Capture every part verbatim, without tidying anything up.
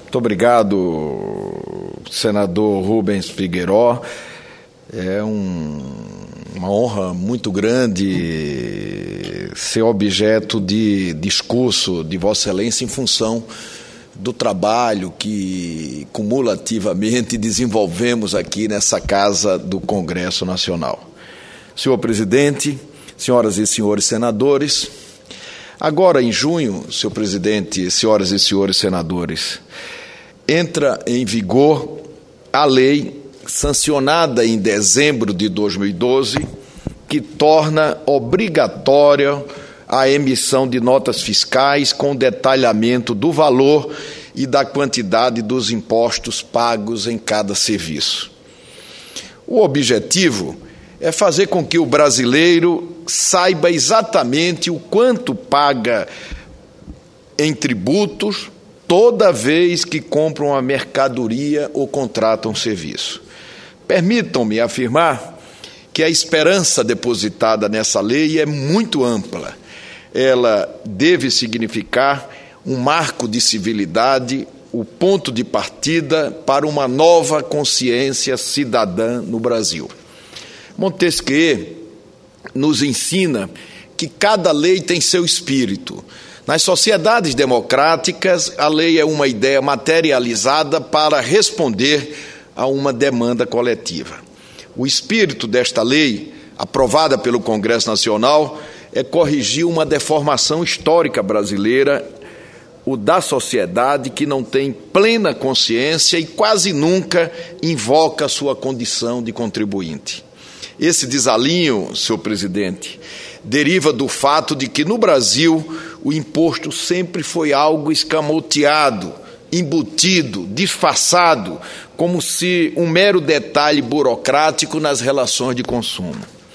Muito obrigado, senador Rubens Figueiró. É um, uma honra muito grande ser objeto de discurso de Vossa Excelência em função do trabalho que cumulativamente desenvolvemos aqui nessa Casa do Congresso Nacional. Senhor presidente, senhoras e senhores senadores, agora em junho, senhor presidente, senhoras e senhores senadores, entra em vigor a lei sancionada em dezembro de dois mil e doze, que torna obrigatória a emissão de notas fiscais com detalhamento do valor e da quantidade dos impostos pagos em cada serviço. O objetivo é fazer com que o brasileiro saiba exatamente o quanto paga em tributos toda vez que compra uma mercadoria ou contrata um serviço. Permitam-me afirmar que a esperança depositada nessa lei é muito ampla. Ela deve significar um marco de civilidade, o ponto de partida para uma nova consciência cidadã no Brasil. Montesquieu nos ensina que cada lei tem seu espírito. Nas sociedades democráticas, a lei é uma ideia materializada para responder a uma demanda coletiva. O espírito desta lei, aprovada pelo Congresso Nacional, é corrigir uma deformação histórica brasileira, o da sociedade que não tem plena consciência e quase nunca invoca a sua condição de contribuinte. Esse desalinho, senhor presidente, deriva do fato de que no Brasil o imposto sempre foi algo escamoteado, embutido, disfarçado, como se um mero detalhe burocrático nas relações de consumo.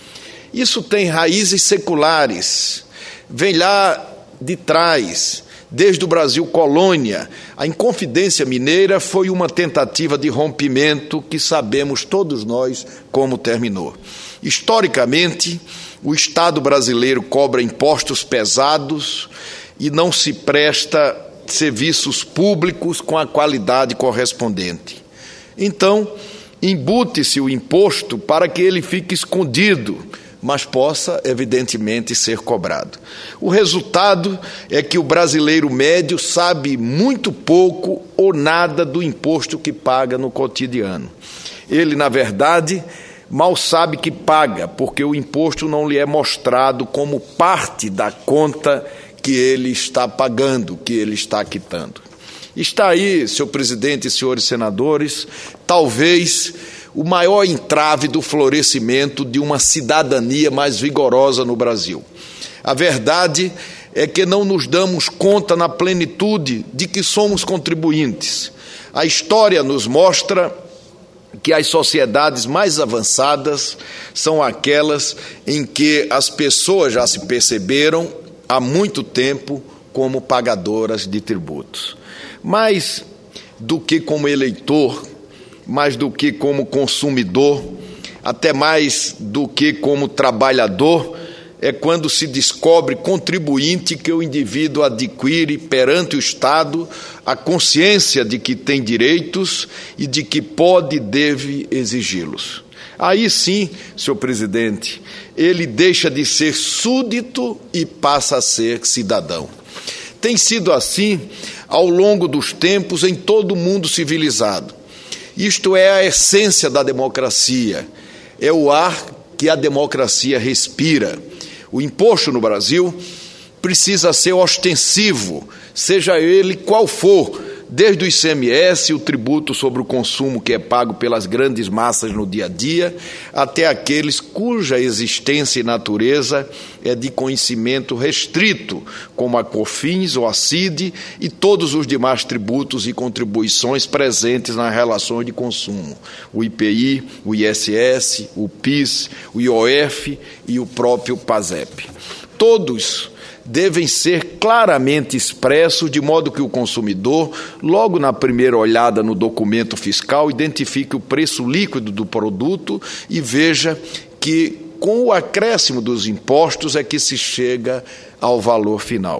Isso tem raízes seculares, vem lá de trás, desde o Brasil colônia. A Inconfidência Mineira foi uma tentativa de rompimento que sabemos todos nós como terminou. Historicamente, o Estado brasileiro cobra impostos pesados e não se presta serviços públicos com a qualidade correspondente. Então, embute-se o imposto para que ele fique escondido, mas possa, evidentemente, ser cobrado. O resultado é que o brasileiro médio sabe muito pouco ou nada do imposto que paga no cotidiano. Ele, na verdade, mal sabe que paga, porque o imposto não lhe é mostrado como parte da conta que ele está pagando, que ele está quitando. Está aí, senhor presidente e senhores senadores, talvez o maior entrave do florescimento de uma cidadania mais vigorosa no Brasil. A verdade é que não nos damos conta na plenitude de que somos contribuintes. A história nos mostra que as sociedades mais avançadas são aquelas em que as pessoas já se perceberam há muito tempo como pagadoras de tributos. Mais do que como eleitor, mais do que como consumidor, até mais do que como trabalhador, é quando se descobre contribuinte que o indivíduo adquire perante o Estado a consciência de que tem direitos e de que pode e deve exigi-los. Aí sim, senhor presidente, ele deixa de ser súdito e passa a ser cidadão. Tem sido assim ao longo dos tempos em todo o mundo civilizado. Isto é a essência da democracia, é o ar que a democracia respira. O imposto no Brasil precisa ser ostensivo, seja ele qual for, desde o I C M S, o tributo sobre o consumo que é pago pelas grandes massas no dia a dia, até aqueles cuja existência e natureza é de conhecimento restrito, como a COFINS ou a C I D e todos os demais tributos e contribuições presentes nas relações de consumo, o I P I, o I S S, o PIS, o I O F e o próprio PASEP. Todos devem ser claramente expressos, de modo que o consumidor, logo na primeira olhada no documento fiscal, identifique o preço líquido do produto e veja que, com o acréscimo dos impostos, é que se chega ao valor final.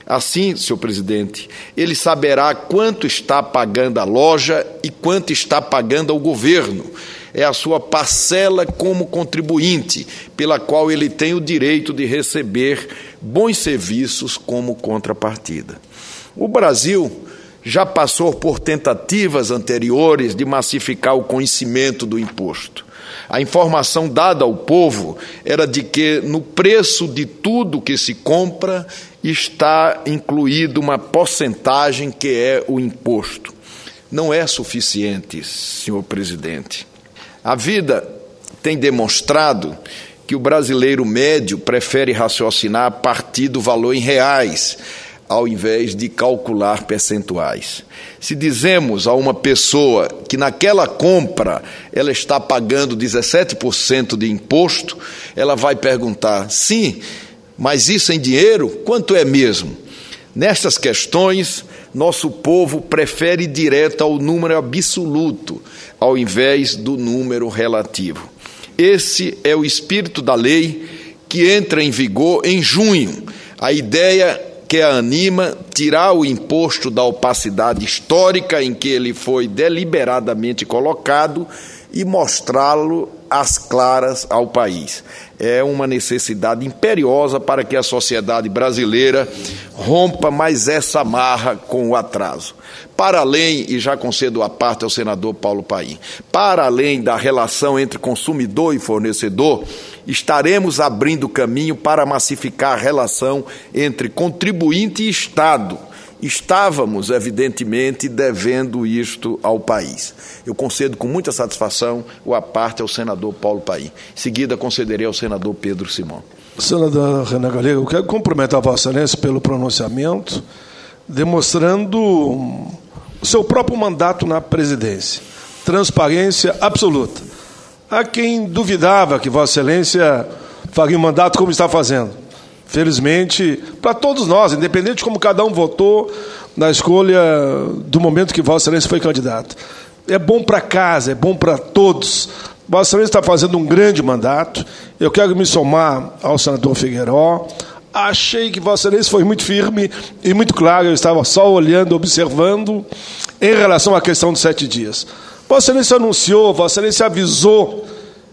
Assim, senhor presidente, ele saberá quanto está pagando a loja e quanto está pagando ao governo. É a sua parcela como contribuinte, pela qual ele tem o direito de receber bons serviços como contrapartida. O Brasil já passou por tentativas anteriores de massificar o conhecimento do imposto. A informação dada ao povo era de que no preço de tudo que se compra está incluído uma porcentagem que é o imposto. Não é suficiente, senhor presidente. A vida tem demonstrado que o brasileiro médio prefere raciocinar a partir do valor em reais, ao invés de calcular percentuais. Se dizemos a uma pessoa que naquela compra ela está pagando dezessete por cento de imposto, ela vai perguntar, sim, mas isso em dinheiro, quanto é mesmo? Nestas questões, nosso povo prefere ir direto ao número absoluto, ao invés do número relativo. Esse é o espírito da lei que entra em vigor em junho. A ideia que a anima tirar o imposto da opacidade histórica em que ele foi deliberadamente colocado e mostrá-lo às claras ao país. É uma necessidade imperiosa para que a sociedade brasileira rompa mais essa amarra com o atraso. Para além, e já concedo a parte ao senador Paulo Paim, para além da relação entre consumidor e fornecedor, estaremos abrindo caminho para massificar a relação entre contribuinte e Estado. Estávamos, evidentemente, devendo isto ao país. Eu concedo com muita satisfação a parte ao senador Paulo Paim. Em seguida, concederei ao senador Pedro Simão. Senador Renan Galego, eu quero cumprimentar a Vossa Excelência pelo pronunciamento, demonstrando o seu próprio mandato na presidência. Transparência absoluta. Há quem duvidava que Vossa Excelência faria um mandato como está fazendo. Felizmente, para todos nós, independente de como cada um votou na escolha do momento que Vossa Excelência foi candidato. É bom para casa, é bom para todos. Vossa Excelência está fazendo um grande mandato. Eu quero me somar ao senador Figueiró. Achei que Vossa Excelência foi muito firme e muito claro. Eu estava só olhando, observando, em relação à questão dos sete dias. Vossa Excelência anunciou, Vossa Excelência avisou,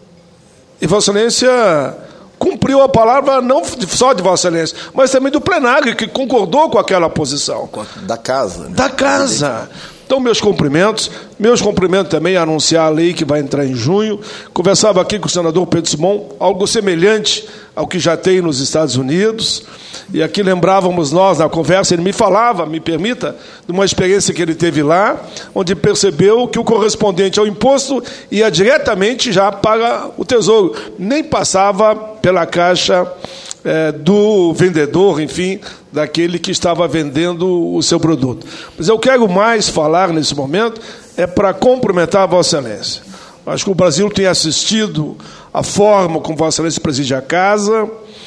e Vossa Excelência cumpriu a palavra não só de Vossa Excelência, mas também do plenário, que concordou com aquela posição. Da casa. Né? Da casa. Então, meus cumprimentos. Meus cumprimentos também a anunciar a lei que vai entrar em junho. Conversava aqui com o senador Pedro Simão, algo semelhante ao que já tem nos Estados Unidos. E aqui lembrávamos nós, na conversa, ele me falava, me permita, de uma experiência que ele teve lá, onde percebeu que o correspondente ao imposto ia diretamente já para o Tesouro. Nem passava pela caixa é, do vendedor, enfim, daquele que estava vendendo o seu produto. Mas eu quero mais falar nesse momento, é para cumprimentar a Vossa Excelência. Acho que o Brasil tem assistido a forma como Vossa Excelência preside a casa.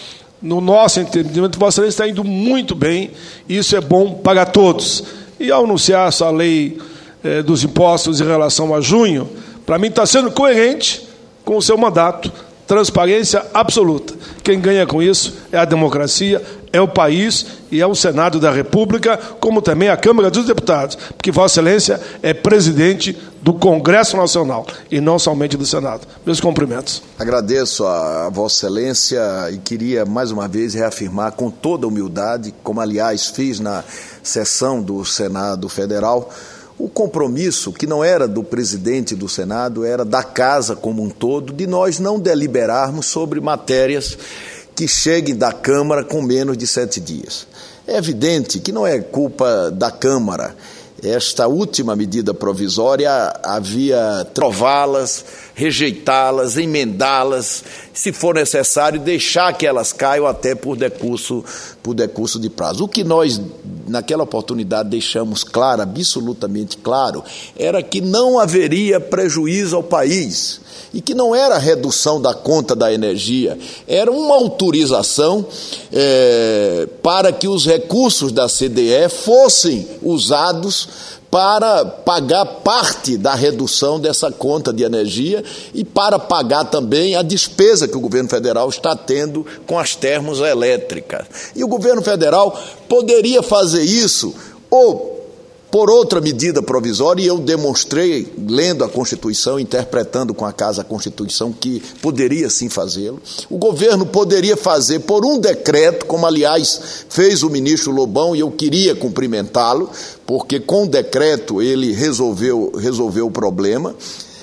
No nosso entendimento, Vossa Excelência está indo muito bem, e isso é bom para todos. E ao anunciar essa lei eh, dos impostos em relação a junho, para mim está sendo coerente com o seu mandato, transparência absoluta. Quem ganha com isso é a democracia, é o país e é o Senado da República, como também a Câmara dos Deputados, porque Vossa Excelência é presidente do Congresso Nacional e não somente do Senado. Meus cumprimentos. Agradeço a Vossa Excelência e queria mais uma vez reafirmar com toda humildade, como aliás fiz na sessão do Senado Federal, o compromisso, que não era do presidente do Senado, era da Casa como um todo, de nós não deliberarmos sobre matérias que cheguem da Câmara com menos de sete dias. É evidente que não é culpa da Câmara. Esta última medida provisória havia trová-las, rejeitá-las, emendá-las, se for necessário, deixar que elas caiam até por decurso, por decurso de prazo. O que nós, naquela oportunidade, deixamos claro, absolutamente claro, era que não haveria prejuízo ao país e que não era redução da conta da energia, era uma autorização é, para que os recursos da C D E fossem usados para pagar parte da redução dessa conta de energia e para pagar também a despesa que o governo federal está tendo com as termoelétricas. E o governo federal poderia fazer isso ou por outra medida provisória, e eu demonstrei, lendo a Constituição, interpretando com a Casa a Constituição, que poderia sim fazê-lo. O governo poderia fazer por um decreto, como aliás fez o ministro Lobão, e eu queria cumprimentá-lo, porque com o decreto ele resolveu, resolveu o problema,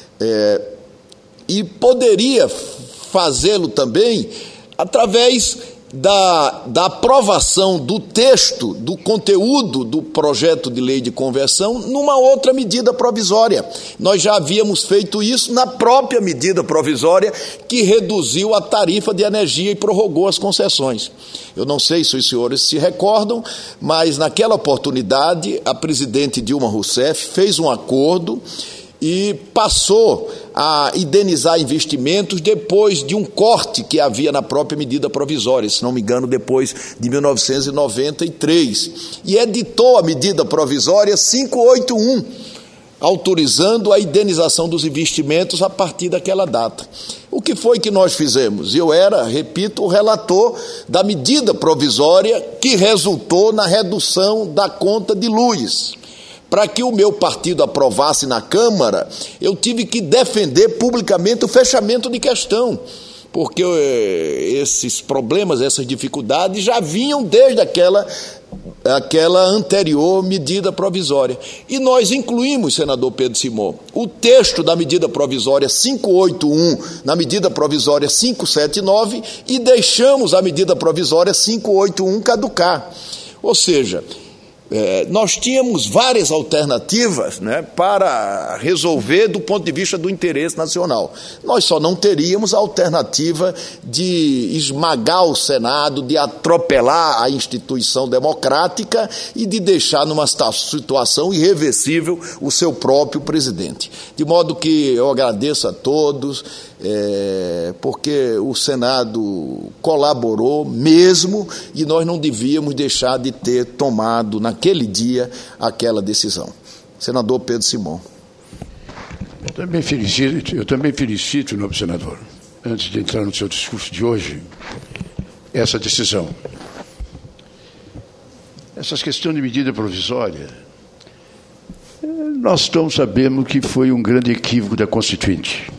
é, e poderia fazê-lo também através Da, da aprovação do texto, do conteúdo do projeto de lei de conversão numa outra medida provisória. Nós já havíamos feito isso na própria medida provisória que reduziu a tarifa de energia e prorrogou as concessões. Eu não sei se os senhores se recordam, mas naquela oportunidade a presidente Dilma Rousseff fez um acordo e passou a indenizar investimentos depois de um corte que havia na própria medida provisória, se não me engano, depois de mil novecentos e noventa e três. E editou a medida provisória quinhentos e oitenta e um, autorizando a indenização dos investimentos a partir daquela data. O que foi que nós fizemos? Eu era, repito, o relator da medida provisória que resultou na redução da conta de luz. Para que o meu partido aprovasse na Câmara, eu tive que defender publicamente o fechamento de questão, porque esses problemas, essas dificuldades já vinham desde aquela, aquela anterior medida provisória. E nós incluímos, senador Pedro Simão, o texto da medida provisória quinhentos e oitenta e um na medida provisória quinhentos e setenta e nove e deixamos a medida provisória quinhentos e oitenta e um caducar. Ou seja, É, nós tínhamos várias alternativas, né, para resolver do ponto de vista do interesse nacional. Nós só não teríamos a alternativa de esmagar o Senado, de atropelar a instituição democrática e de deixar numa situação irreversível o seu próprio presidente. De modo que eu agradeço a todos, É, porque o Senado colaborou mesmo e nós não devíamos deixar de ter tomado naquele dia aquela decisão. Senador Pedro Simão. Eu também felicito, eu também felicito, nobre senador, antes de entrar no seu discurso de hoje, essa decisão. Essas questões de medida provisória, nós todos sabemos que foi um grande equívoco da Constituinte.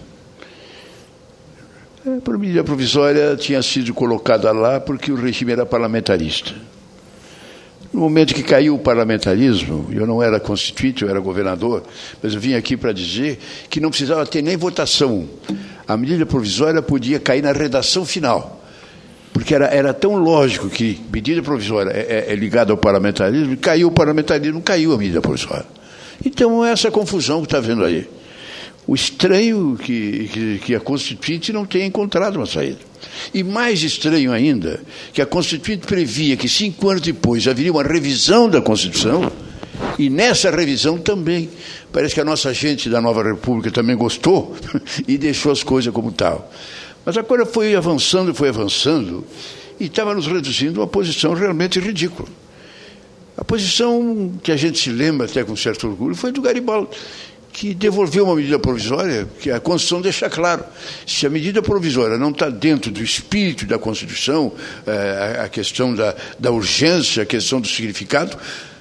A medida provisória tinha sido colocada lá porque o regime era parlamentarista. No momento que caiu o parlamentarismo, eu não era constituinte, eu era governador, mas eu vim aqui para dizer que não precisava ter nem votação. A medida provisória podia cair na redação final, porque era, era tão lógico que medida provisória é, é, é ligada ao parlamentarismo, caiu o parlamentarismo, caiu a medida provisória. Então, é essa confusão que está vendo aí. O estranho que, que, que a Constituinte não tenha encontrado uma saída. E mais estranho ainda, que a Constituinte previa que cinco anos depois haveria uma revisão da Constituição, e nessa revisão também, parece que a nossa gente da Nova República também gostou e deixou as coisas como tal. Mas a coisa foi avançando, foi avançando, e estava nos reduzindo a uma posição realmente ridícula. A posição que a gente se lembra até com certo orgulho foi do Garibaldi, que devolveu uma medida provisória, que a Constituição deixa claro. Se a medida provisória não está dentro do espírito da Constituição, a questão da, da urgência, a questão do significado,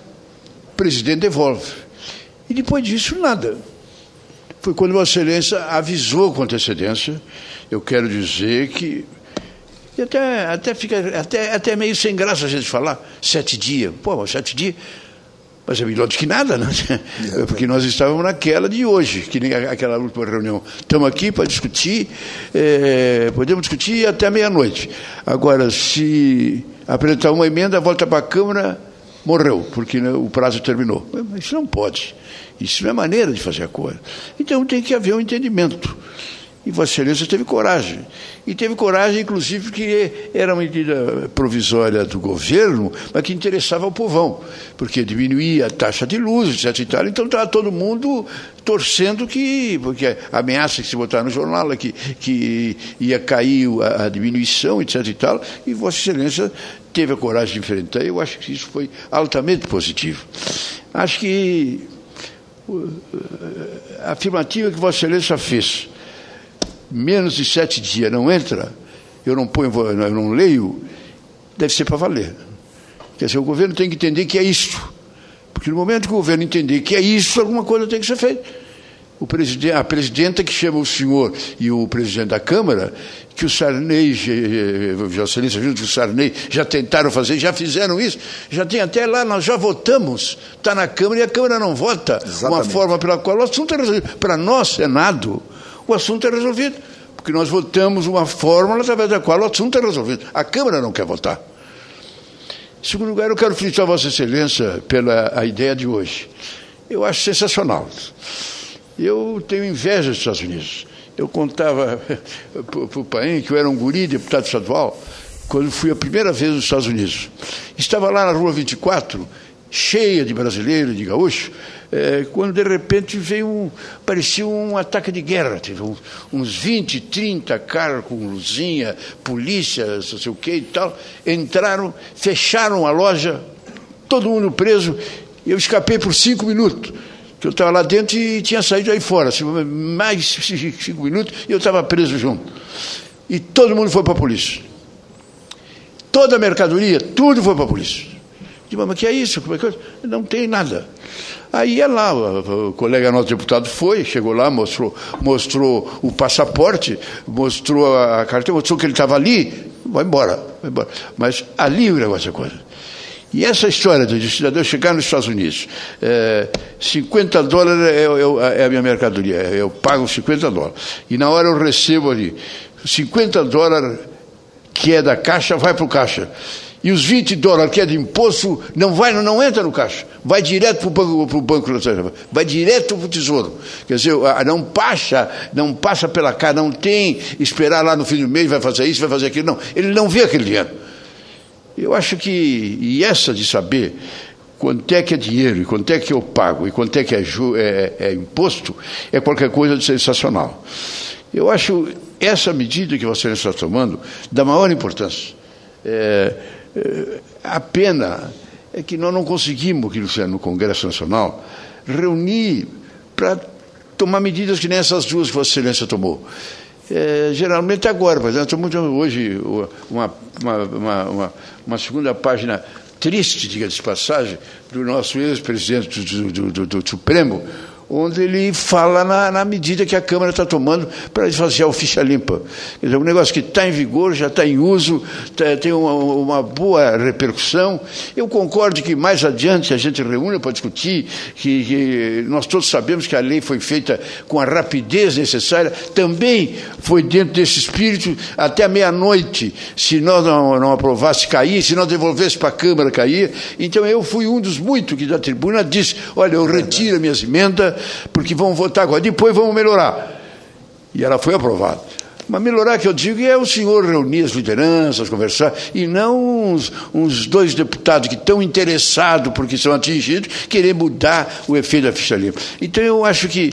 o presidente devolve. E depois disso, nada. Foi quando Vossa Excelência avisou com antecedência. Eu quero dizer que... E até, até, fica, até, até meio sem graça a gente falar, sete dias. Pô, sete dias... Mas é melhor do que nada, né? Porque nós estávamos naquela de hoje, que nem aquela última reunião. Estamos aqui para discutir, é, podemos discutir até meia-noite. Agora, se apresentar uma emenda, volta para a Câmara, morreu, porque o prazo terminou. Mas isso não pode. Isso não é maneira de fazer a coisa. Então tem que haver um entendimento. E Vossa Excelência teve coragem. E teve coragem, inclusive, que era uma medida provisória do governo, mas que interessava ao povão, porque diminuía a taxa de luz, etcétera e tal. Então estava todo mundo torcendo que, porque a ameaça que se botar no jornal é que, que ia cair a, a diminuição, etcétera e tal, e Vossa Excelência teve a coragem de enfrentar. Eu acho que isso foi altamente positivo. Acho que a afirmativa que Vossa Excelência fez, menos de sete dias não entra, eu não ponho, eu não leio, deve ser para valer. Quer dizer, o governo tem que entender que é isso. Porque no momento que o governo entender que é isso, alguma coisa tem que ser feita. O presidente, a presidenta que chama o senhor e o presidente da Câmara, que o Sarney, Vossa Excelência, junto com o Sarney, já tentaram fazer, já fizeram isso, já tem até lá, nós já votamos, está na Câmara e a Câmara não vota. Exatamente. Uma forma pela qual o assunto é resolvido. Para nós, Senado, o assunto é resolvido. Porque nós votamos uma fórmula através da qual o assunto é resolvido. A Câmara não quer votar. Em segundo lugar, eu quero felicitar Vossa Excelência pela a ideia de hoje. Eu acho sensacional. Eu tenho inveja dos Estados Unidos. Eu contava para o Paim que eu era um guri, deputado estadual, quando fui a primeira vez nos Estados Unidos. Estava lá na Rua vinte e quatro, cheia de brasileiros, de gaúchos, é, quando de repente veio um, parecia um ataque de guerra. Teve um, uns vinte, trinta carros com luzinha, polícia, não sei o que e tal, entraram, fecharam a loja, todo mundo preso. Eu escapei por cinco minutos, que eu estava lá dentro e tinha saído aí fora, assim, mais cinco minutos, e eu estava preso junto. E todo mundo foi para a polícia. Toda a mercadoria, tudo foi para a polícia. Digo, mas que é isso? Não tem nada. Aí é lá, o, o colega nosso deputado foi, chegou lá, mostrou, mostrou o passaporte, mostrou a carteira, mostrou que ele estava ali, vai embora, vai embora. Mas ali o negócio é coisa. E essa história de cidadão chegar nos Estados Unidos, é, cinquenta dólares é, é, é a minha mercadoria, eu pago cinquenta dólares. E na hora eu recebo ali, cinquenta dólares que é da caixa, vai para o caixa. E os vinte dólares que é de imposto, não vai, não entra no caixa, vai direto para o banco, pro banco, vai direto para o tesouro. Quer dizer, não passa, não passa pela cara, não tem esperar lá no fim do mês, vai fazer isso, vai fazer aquilo, não. Ele não vê aquele dinheiro. Eu acho que, e essa de saber quanto é que é dinheiro, e quanto é que eu pago, e quanto é que é, é, é imposto, é qualquer coisa de sensacional. Eu acho essa medida que você está tomando da maior importância. É, é, a pena é que nós não conseguimos, aqui no Congresso Nacional, reunir para tomar medidas que nem essas duas que Vossa Excelência tomou. É, geralmente agora, por exemplo, hoje uma, uma, uma, uma segunda página triste, diga-se de passagem, do nosso ex-presidente do, do, do, do Supremo, onde ele fala na, na medida que a Câmara está tomando para esvaziar o ficha limpa. Quer dizer, um negócio que está em vigor, já está em uso, tá, tem uma, uma boa repercussão. Eu concordo que mais adiante a gente reúne para discutir, que, que nós todos sabemos que a lei foi feita com a rapidez necessária, também foi dentro desse espírito, até a meia-noite, se nós não, não aprovasse, cair, se nós devolvesse para a Câmara, cair. Então eu fui um dos muitos que da tribuna disse, olha, eu retiro minhas emendas, porque vão votar agora, depois vamos melhorar. E ela foi aprovada. Mas melhorar, que eu digo, é o senhor reunir as lideranças, conversar, e não uns, uns dois deputados que estão interessados porque são atingidos, querer mudar o efeito da ficha limpa. Então eu acho que,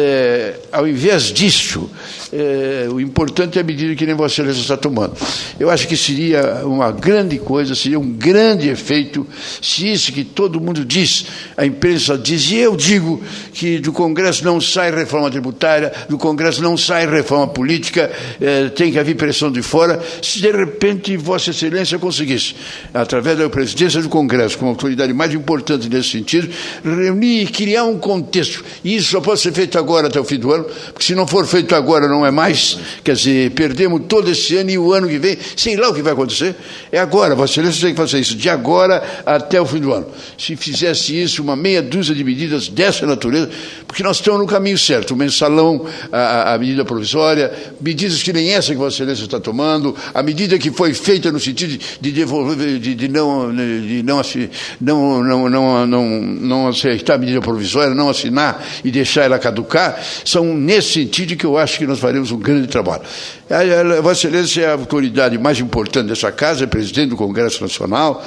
é, ao invés disso, é, o importante é a medida que nem Vossa Excelência está tomando. Eu acho que seria uma grande coisa, seria um grande efeito, se isso que todo mundo diz, a imprensa diz, e eu digo que do Congresso não sai reforma tributária, do Congresso não sai reforma política, é, tem que haver pressão de fora. Se de repente Vossa Excelência conseguisse, através da presidência do Congresso, como autoridade mais importante nesse sentido, reunir e criar um contexto, e isso só pode ser feito agora até o fim do ano, porque se não for feito agora não é mais, quer dizer, perdemos todo esse ano e o ano que vem, sei lá o que vai acontecer, é agora. Vossa Excelência tem que fazer isso, de agora até o fim do ano. Se fizesse isso, uma meia dúzia de medidas dessa natureza, porque nós estamos no caminho certo, o mensalão, a, a medida provisória, medidas que nem essa que Vossa Excelência está tomando, a medida que foi feita no sentido de devolver, de, de não, de não, não, não, não, não, não aceitar a medida provisória, não assinar e deixar ela caducar, são nesse sentido que eu acho que nós faremos um grande trabalho. A Vossa Excelência é a autoridade mais importante dessa casa, é presidente do Congresso Nacional,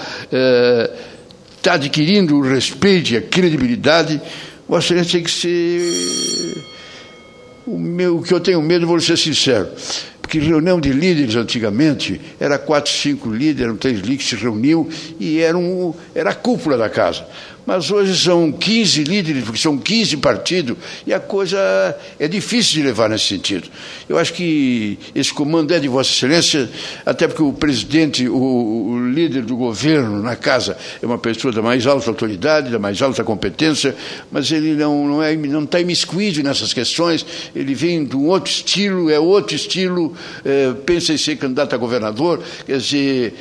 está é, adquirindo o respeito e a credibilidade. Vossa Excelência tem que ser... O, meu, o que eu tenho medo, vou ser sincero, porque reunião de líderes antigamente, era quatro, cinco líderes, eram três líderes que se reuniam e era, um, era a cúpula da casa. Mas hoje são quinze líderes, porque são quinze partidos, e a coisa é difícil de levar nesse sentido. Eu acho que esse comando é de Vossa Excelência, até porque o presidente, o, o líder do governo na casa, é uma pessoa da mais alta autoridade, da mais alta competência, mas ele não, não, é, não está imiscuído nessas questões, ele vem de um outro estilo, é outro estilo, é, pensa em ser candidato a governador, quer dizer,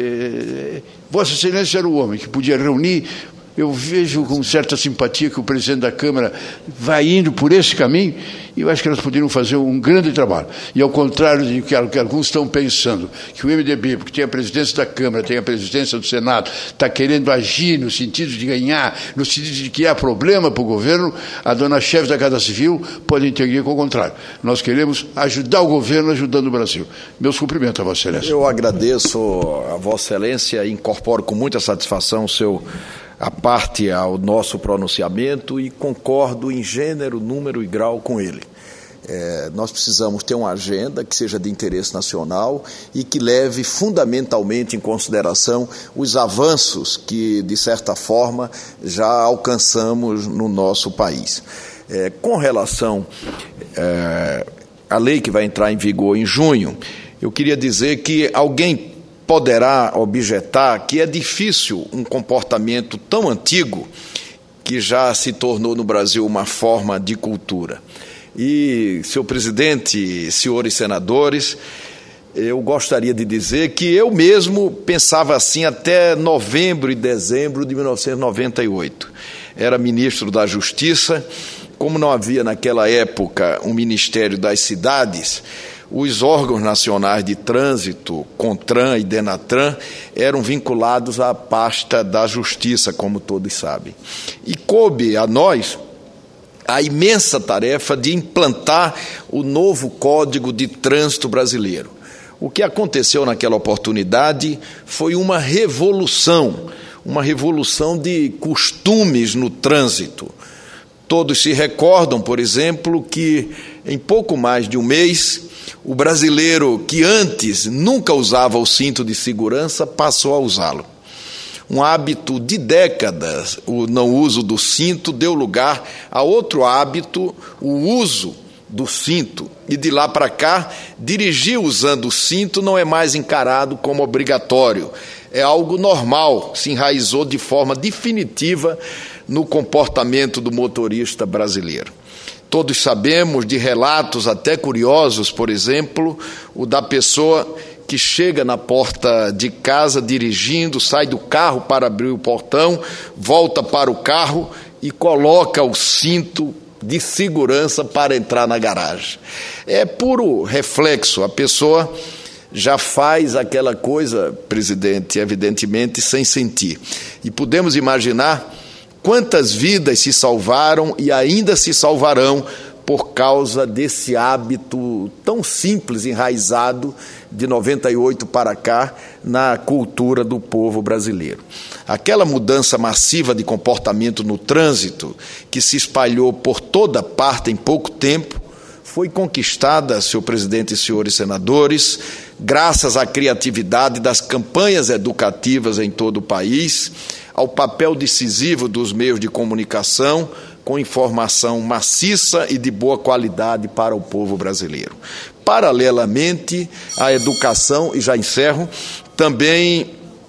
é, Vossa Excelência era o homem que podia reunir. Eu vejo com certa simpatia que o presidente da Câmara vai indo por esse caminho, e eu acho que nós poderiam fazer um grande trabalho. E ao contrário de que alguns estão pensando, que o M D B, porque tem a presidência da Câmara, tem a presidência do Senado, está querendo agir no sentido de ganhar, no sentido de criar problema para o governo, a dona chefe da Casa Civil pode entender com o contrário. Nós queremos ajudar o governo ajudando o Brasil. Meus cumprimentos a Vossa Excelência. Eu agradeço a Vossa Excelência e incorporo com muita satisfação o seu... a parte ao nosso pronunciamento e concordo em gênero, número e grau com ele. É, nós precisamos ter uma agenda que seja de interesse nacional e que leve fundamentalmente em consideração os avanços que, de certa forma, já alcançamos no nosso país. É, com relação é, à lei que vai entrar em vigor em junho, eu queria dizer que alguém poderá objetar que é difícil um comportamento tão antigo que já se tornou no Brasil uma forma de cultura. E, senhor presidente, senhores senadores, eu gostaria de dizer que eu mesmo pensava assim até novembro e dezembro de mil novecentos e noventa e oito. Era ministro da Justiça, como não havia naquela época um Ministério das Cidades, os órgãos nacionais de trânsito, CONTRAN e DENATRAN, eram vinculados à pasta da Justiça, como todos sabem. E coube a nós a imensa tarefa de implantar o novo Código de Trânsito brasileiro. O que aconteceu naquela oportunidade foi uma revolução, uma revolução de costumes no trânsito. Todos se recordam, por exemplo, que em pouco mais de um mês, o brasileiro que antes nunca usava o cinto de segurança passou a usá-lo. Um hábito de décadas, o não uso do cinto, deu lugar a outro hábito, o uso do cinto. E de lá para cá, dirigir usando o cinto não é mais encarado como obrigatório. É algo normal, se enraizou de forma definitiva no comportamento do motorista brasileiro. Todos sabemos de relatos até curiosos, por exemplo, o da pessoa que chega na porta de casa dirigindo, sai do carro para abrir o portão, volta para o carro e coloca o cinto de segurança para entrar na garagem. É puro reflexo, a pessoa já faz aquela coisa, presidente, evidentemente sem sentir. E podemos imaginar quantas vidas se salvaram e ainda se salvarão por causa desse hábito tão simples, enraizado, de noventa e oito para cá, na cultura do povo brasileiro. Aquela mudança massiva de comportamento no trânsito, que se espalhou por toda parte em pouco tempo, foi conquistada, senhor presidente e senhores senadores, graças à criatividade das campanhas educativas em todo o país, ao papel decisivo dos meios de comunicação, com informação maciça e de boa qualidade para o povo brasileiro. Paralelamente à educação, e já encerro, também,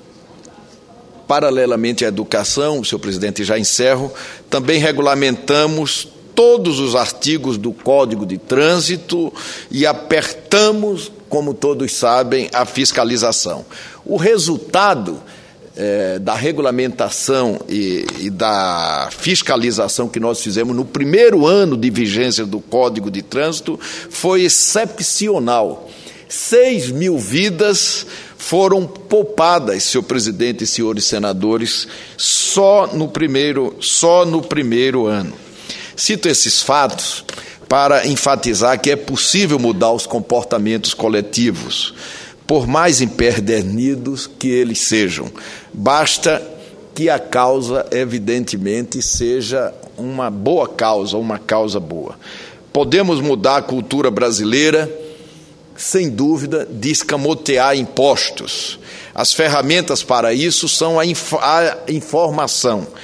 paralelamente à educação, senhor presidente, já encerro, também regulamentamos todos os artigos do Código de Trânsito e apertamos, como todos sabem, a fiscalização. O resultado É, da regulamentação e, e da fiscalização que nós fizemos no primeiro ano de vigência do Código de Trânsito foi excepcional. Seis mil vidas foram poupadas, senhor presidente e senhores senadores, só no primeiro, só no primeiro ano. Cito esses fatos para enfatizar que é possível mudar os comportamentos coletivos, por mais empedernidos que eles sejam. Basta que a causa, evidentemente, seja uma boa causa, uma causa boa. Podemos mudar a cultura brasileira, sem dúvida, de escamotear impostos. As ferramentas para isso são a, inf- a informação,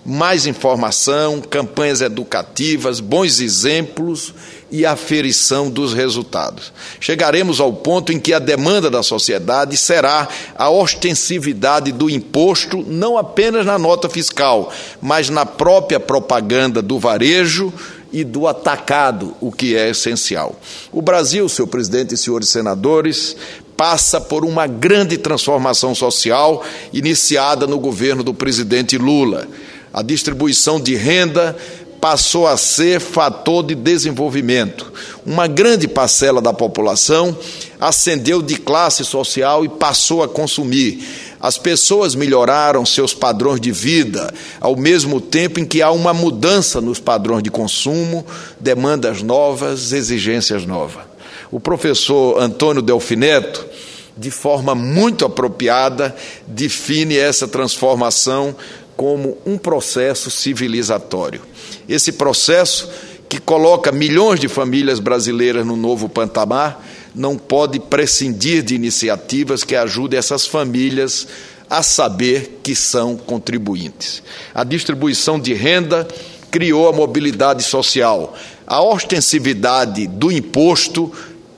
mais informação, campanhas educativas, bons exemplos e aferição dos resultados. Chegaremos ao ponto em que a demanda da sociedade será a ostensividade do imposto, não apenas na nota fiscal, mas na própria propaganda do varejo e do atacado, o que é essencial. O Brasil, senhor presidente e senhores senadores, passa por uma grande transformação social iniciada no governo do presidente Lula. A distribuição de renda passou a ser fator de desenvolvimento. Uma grande parcela da população ascendeu de classe social e passou a consumir. As pessoas melhoraram seus padrões de vida, ao mesmo tempo em que há uma mudança nos padrões de consumo, demandas novas, exigências novas. O professor Antônio Delfineto, de forma muito apropriada, define essa transformação como um processo civilizatório. Esse processo, que coloca milhões de famílias brasileiras no novo patamar, não pode prescindir de iniciativas que ajudem essas famílias a saber que são contribuintes. A distribuição de renda criou a mobilidade social. A ostensividade do imposto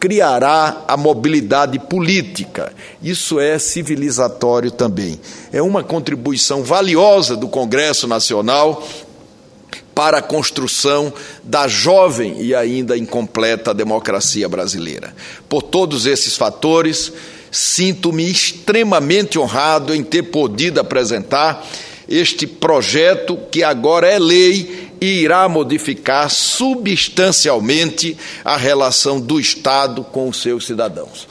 criará a mobilidade política. Isso é civilizatório também. É uma contribuição valiosa do Congresso Nacional para a construção da jovem e ainda incompleta democracia brasileira. Por todos esses fatores, sinto-me extremamente honrado em ter podido apresentar este projeto que agora é lei e irá modificar substancialmente a relação do Estado com os seus cidadãos.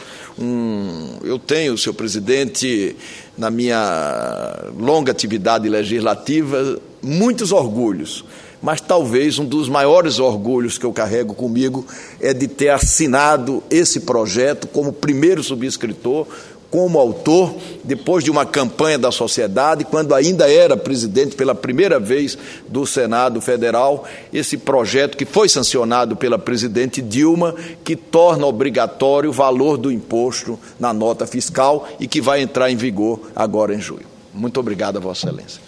Hum, eu tenho, senhor presidente, na minha longa atividade legislativa, muitos orgulhos, mas talvez um dos maiores orgulhos que eu carrego comigo é de ter assinado esse projeto como primeiro subscritor, como autor, depois de uma campanha da sociedade, quando ainda era presidente pela primeira vez do Senado Federal, esse projeto que foi sancionado pela presidente Dilma, que torna obrigatório o valor do imposto na nota fiscal e que vai entrar em vigor agora em julho. Muito obrigado a Vossa Excelência.